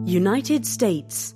United States.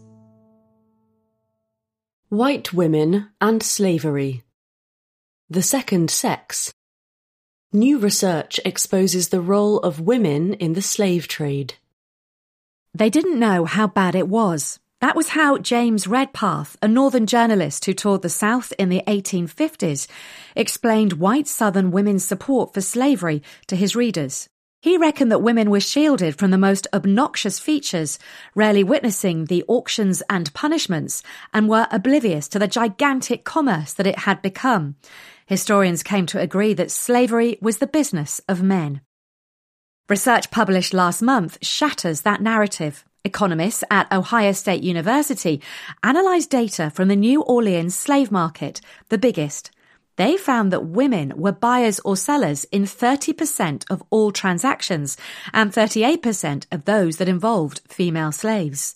White women and slavery. The second sex. New research exposes the role of women in the slave trade. They didn't know how bad it was. That was how James Redpath, a northern journalist who toured the South in the 1850s, explained white Southern women's support for slavery to his readers. He reckoned that women were shielded from the most obnoxious features, rarely witnessing the auctions and punishments, and were oblivious to the gigantic commerce that it had become. Historians came to agree that slavery was the business of men. Research published last month shatters that narrative. Economists at Ohio State University analysed data from the New Orleans slave market, the biggest. They found that women were buyers or sellers in 30% of all transactions and 38% of those that involved female slaves.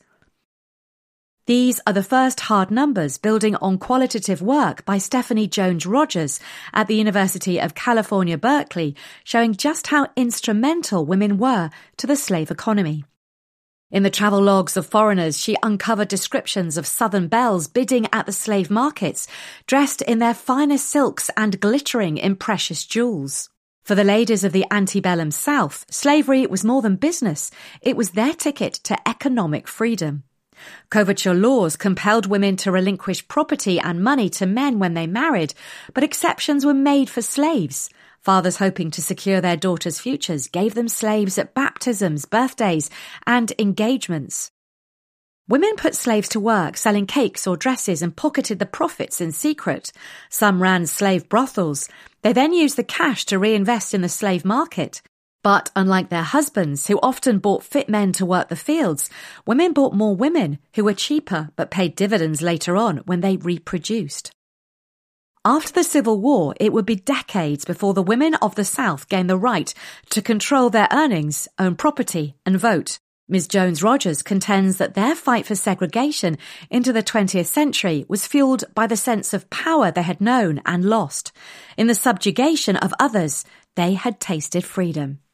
These are the first hard numbers building on qualitative work by Stephanie Jones-Rogers at the University of California, Berkeley, showing just how instrumental women were to the slave economy. In the travel logs of foreigners, she uncovered descriptions of Southern belles bidding at the slave markets, dressed in their finest silks and glittering in precious jewels. For the ladies of the antebellum South, slavery was more than business. It was their ticket to economic freedom. Coverture laws compelled women to relinquish property and money to men when they married, but exceptions were made for slaves. Fathers hoping to secure their daughters' futures gave them slaves at baptisms, birthdays, and engagements. Women put slaves to work selling cakes or dresses and pocketed the profits in secret. Some ran slave brothels. They then used the cash to reinvest in the slave market. But unlike their husbands, who often bought fit men to work the fields, women bought more women who were cheaper but paid dividends later on when they reproduced. After the Civil War, it would be decades before the women of the South gained the right to control their earnings, own property, and vote. Ms. Jones-Rogers contends that their fight for segregation into the 20th century was fueled by the sense of power they had known and lost. In the subjugation of others, they had tasted freedom.